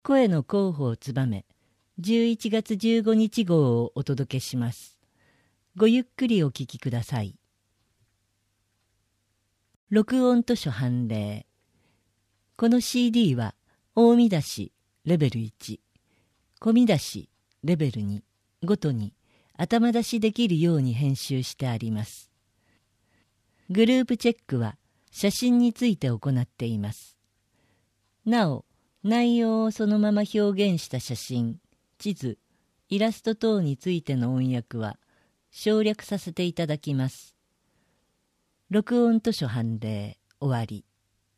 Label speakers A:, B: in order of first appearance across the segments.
A: 声の広報つばめ11月15日号をお届けします。ごゆっくりお聞きください。録音図書判例。この CD は大見出しレベル1、小見出しレベル2ごとに頭出しできるように編集してあります。グループチェックは写真について行っています。なお、内容をそのまま表現した写真、地図、イラスト等についての音訳は省略させていただきます。録音図書判例終わり。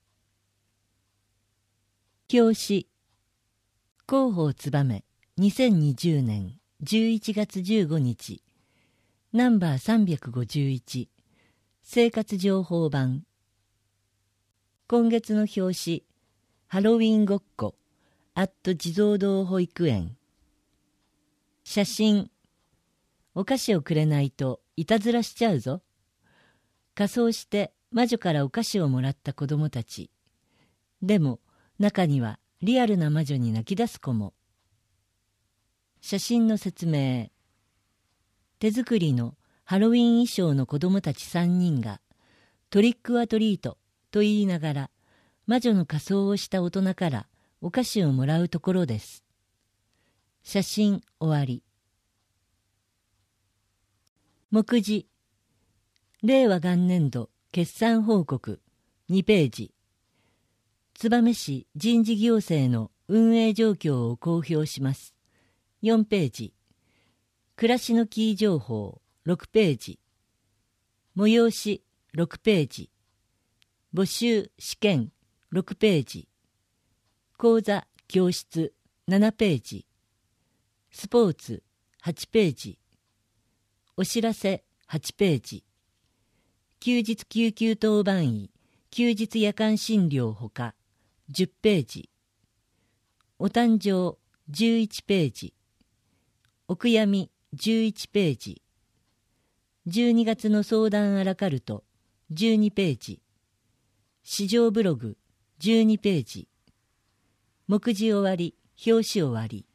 A: 表紙。広報つばめ2020年11月15日ナンバー351生活情報版。今月の表紙、ハロウィンごっこアット地蔵堂保育園。写真。お菓子をくれないといたずらしちゃうぞ。仮装して魔女からお菓子をもらった子供たち。でも中にはリアルな魔女に泣き出す子も。写真の説明。手作りのハロウィン衣装の子供たち3人がトリックアトリートと言いながら魔女の仮装をした大人からお菓子をもらうところです。写真終わり。目次。令和元年度決算報告2ページ。燕市人事行政の運営状況を公表します。4ページ。暮らしのキー情報6ページ。催し6ページ。募集試験6ページ。講座教室7ページ。スポーツ8ページ。お知らせ8ページ。休日救急当番医休日夜間診療ほか10ページ。お誕生11ページ。お悔やみ11ページ。12月の相談アラカルト12ページ。市場ブログ12ページ。目次終わり、表紙終わり。